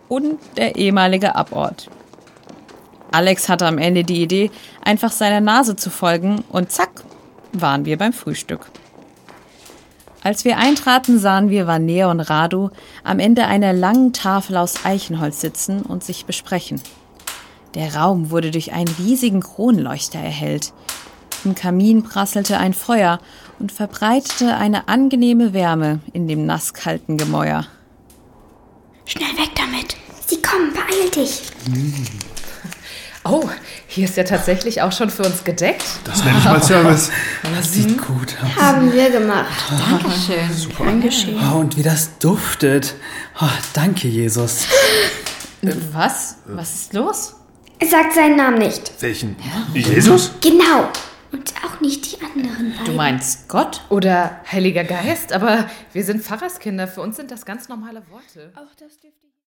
und der ehemalige Abort. Alex hatte am Ende die Idee, einfach seiner Nase zu folgen und zack, waren wir beim Frühstück. Als wir eintraten, sahen wir Vanea und Radu am Ende einer langen Tafel aus Eichenholz sitzen und sich besprechen. Der Raum wurde durch einen riesigen Kronleuchter erhellt. Im Kamin prasselte ein Feuer und verbreitete eine angenehme Wärme in dem nasskalten Gemäuer. Schnell weg damit! Sie kommen, beeil dich! Oh, hier ist ja tatsächlich auch schon für uns gedeckt. Das nenne ich mal Service. Das sieht gut aus. Haben wir gemacht. Dankeschön. Super. Gern geschehen. Oh, und wie das duftet. Oh, danke, Jesus. Was? Was ist los? Sagt seinen Namen nicht. Welchen? Jesus? Genau. Und auch nicht die anderen beiden. Du meinst Gott? Oder Heiliger Geist, aber wir sind Pfarrerskinder, für uns sind das ganz normale Worte. Auch das dürfte